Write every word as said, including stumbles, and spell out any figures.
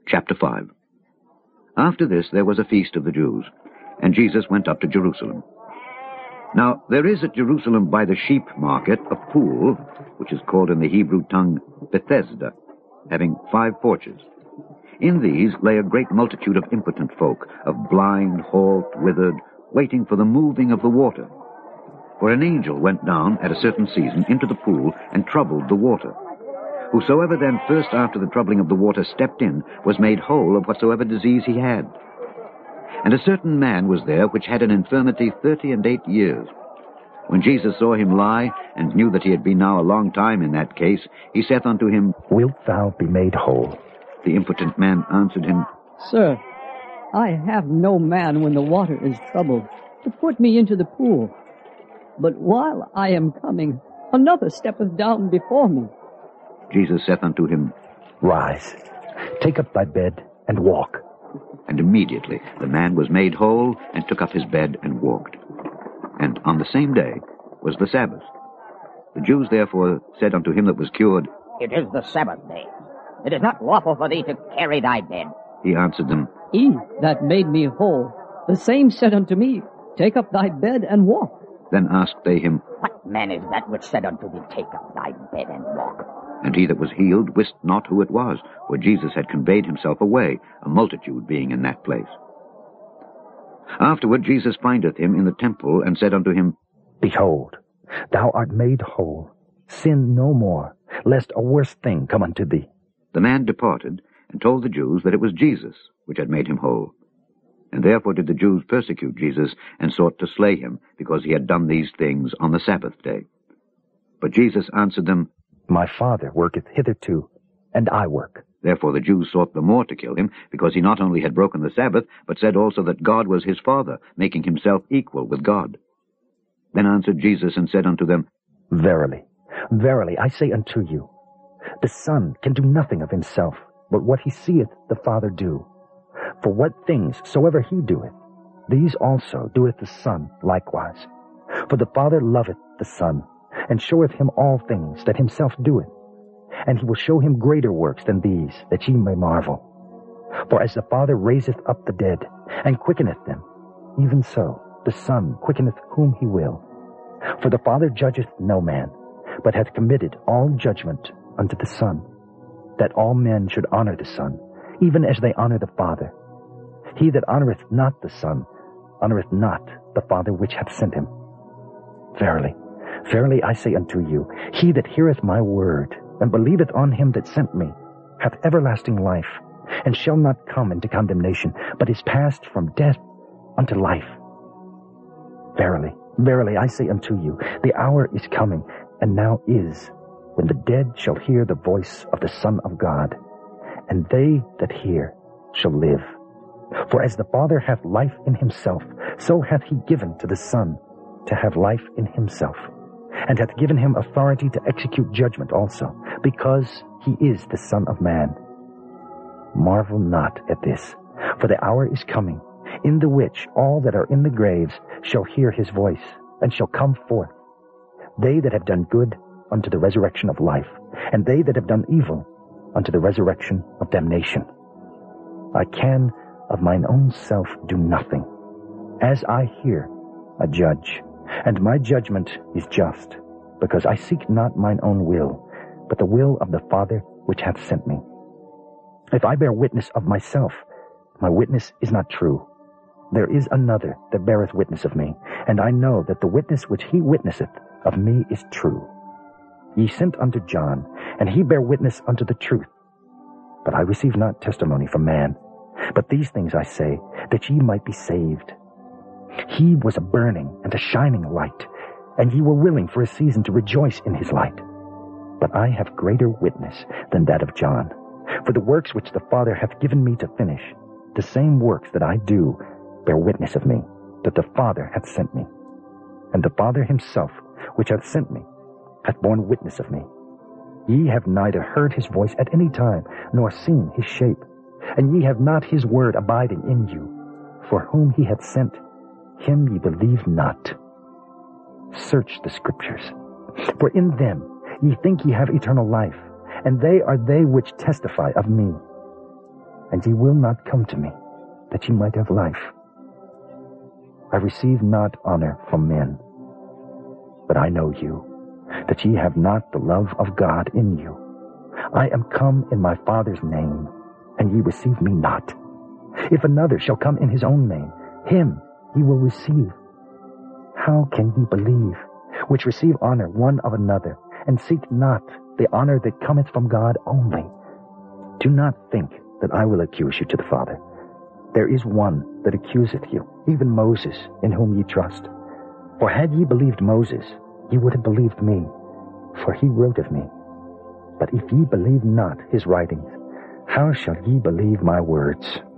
Chapter five. After this there was a feast of the Jews, and Jesus went up to Jerusalem. Now there is at Jerusalem by the sheep market a pool, which is called in the Hebrew tongue Bethesda, having five porches. In these lay a great multitude of impotent folk, of blind, halt, withered, waiting for the moving of the water. For an angel went down at a certain season into the pool and troubled the water. Whosoever then first after the troubling of the water stepped in was made whole of whatsoever disease he had. And a certain man was there which had an infirmity thirty and eight years. When Jesus saw him lie, and knew that he had been now a long time in that case, he saith unto him, Wilt thou be made whole? The impotent man answered him, Sir, I have no man when the water is troubled to put me into the pool. But while I am coming, another steppeth down before me. Jesus saith unto him, Rise, take up thy bed, and walk. And immediately the man was made whole, and took up his bed, and walked. And on the same day was the Sabbath. The Jews therefore said unto him that was cured, It is the Sabbath day. It is not lawful for thee to carry thy bed. He answered them, He that made me whole, the same said unto me, Take up thy bed, and walk. Then asked they him, What man is that which said unto thee, Take up thy bed, and walk? And he that was healed wist not who it was, for Jesus had conveyed himself away, a multitude being in that place. Afterward Jesus findeth him in the temple, and said unto him, Behold, thou art made whole. Sin no more, lest a worse thing come unto thee. The man departed, and told the Jews that it was Jesus which had made him whole. And therefore did the Jews persecute Jesus, and sought to slay him, because he had done these things on the Sabbath day. But Jesus answered them, My Father worketh hitherto, and I work. Therefore the Jews sought the more to kill him, because he not only had broken the Sabbath, but said also that God was his Father, making himself equal with God. Then answered Jesus and said unto them, Verily, verily, I say unto you, the Son can do nothing of himself, but what he seeth the Father do. For what things soever he doeth, these also doeth the Son likewise. For the Father loveth the Son, and showeth him all things that himself doeth. And he will show him greater works than these, that ye may marvel. For as the Father raiseth up the dead, and quickeneth them, even so the Son quickeneth whom he will. For the Father judgeth no man, but hath committed all judgment unto the Son, that all men should honor the Son, even as they honor the Father. He that honoreth not the Son honoreth not the Father which hath sent him. Verily, verily I say unto you, he that heareth my word, and believeth on him that sent me, hath everlasting life, and shall not come into condemnation, but is passed from death unto life. Verily, verily I say unto you, the hour is coming, and now is, when the dead shall hear the voice of the Son of God, and they that hear shall live. For as the Father hath life in himself, so hath he given to the Son to have life in himself, and hath given him authority to execute judgment also, because he is the Son of Man. Marvel not at this, for the hour is coming, in the which all that are in the graves shall hear his voice, and shall come forth, they that have done good unto the resurrection of life, and they that have done evil unto the resurrection of damnation. I can of mine own self do nothing. As I hear, I judge, and my judgment is just, because I seek not mine own will, but the will of the Father which hath sent me. If I bear witness of myself, my witness is not true. There is another that beareth witness of me, and I know that the witness which he witnesseth of me is true. Ye sent unto John, and he bare witness unto the truth. But I receive not testimony from man. But these things I say, that ye might be saved. He was a burning and a shining light, and ye were willing for a season to rejoice in his light. But I have greater witness than that of John. For the works which the Father hath given me to finish, the same works that I do, bear witness of me, that the Father hath sent me. And the Father himself, which hath sent me, hath borne witness of me. Ye have neither heard his voice at any time, nor seen his shape. And ye have not his word abiding in you. For whom he hath sent, him ye believe not. Search the Scriptures, for in them ye think ye have eternal life, and they are they which testify of me. and ye will not come to me, that ye might have life. I receive not honor from men, but I know you, that ye have not the love of God in you. I am come in my Father's name, and ye receive me not. If another shall come in his own name, him ye will receive. How can ye believe, which receive honor one of another, and seek not the honor that cometh from God only? Do not think that I will accuse you to the Father. There is one that accuseth you, even Moses, in whom ye trust. For had ye believed Moses, ye would have believed me, for he wrote of me. But if ye believe not his writings, how shall ye believe my words?